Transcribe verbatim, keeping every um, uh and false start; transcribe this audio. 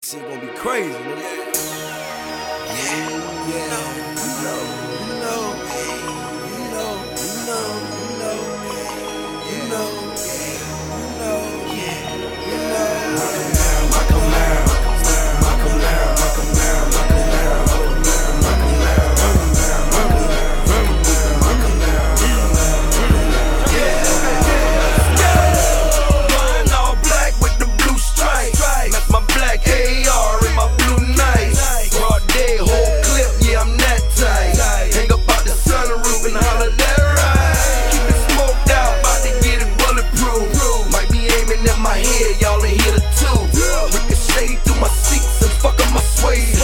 Shit gonna be crazy, nigga. Yeah, Yeah, you know, you know, you know, you know, you know, you know, you know, you know. Malcolm now, Malcolm now, Malcolm now, Malcolm now, Malcolm now, Malcolm now, Malcolm now, Malcolm now, Malcolm now. Yeah, yeah. Mine all black with the blue stripes. That's my black A R in my blue nights. Broad day, whole clip, yeah, I'm that tight. Hang up out the sunroof and holler that right. Keep it smoked out, about to get it bulletproof. Might be aiming at my head, y'all ain't hear the two. Ricochet through my seats and fuck up my suede.